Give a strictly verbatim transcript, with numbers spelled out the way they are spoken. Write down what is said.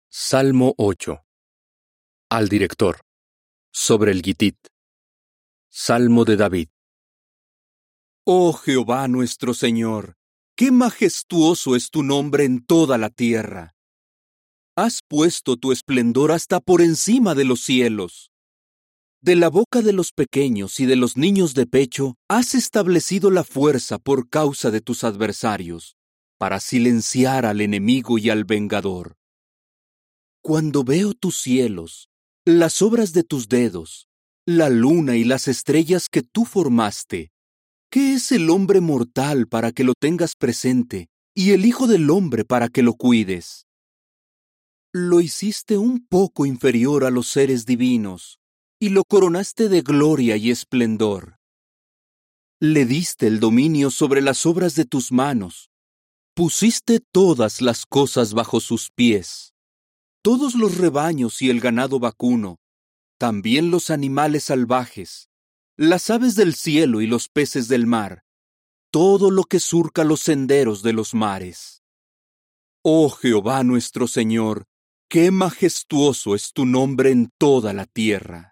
Salmo ocho. Al director. Sobre el Gitit. Salmo de David. Oh Jehová nuestro Señor, qué majestuoso es tu nombre en toda la tierra. Has puesto tu esplendor hasta por encima de los cielos. De la boca de los pequeños y de los niños de pecho has establecido la fuerza por causa de tus adversarios, para silenciar al enemigo y al vengador. Cuando veo tus cielos, las obras de tus dedos, la luna y las estrellas que tú formaste, ¿qué es el hombre mortal para que lo tengas presente y el hijo del hombre para que lo cuides? Lo hiciste un poco inferior a los seres divinos y lo coronaste de gloria y esplendor. Le diste el dominio sobre las obras de tus manos, pusiste todas las cosas bajo sus pies. Todos los rebaños y el ganado vacuno, también los animales salvajes, las aves del cielo y los peces del mar, todo lo que surca los senderos de los mares. Oh Jehová nuestro Señor, qué majestuoso es tu nombre en toda la tierra.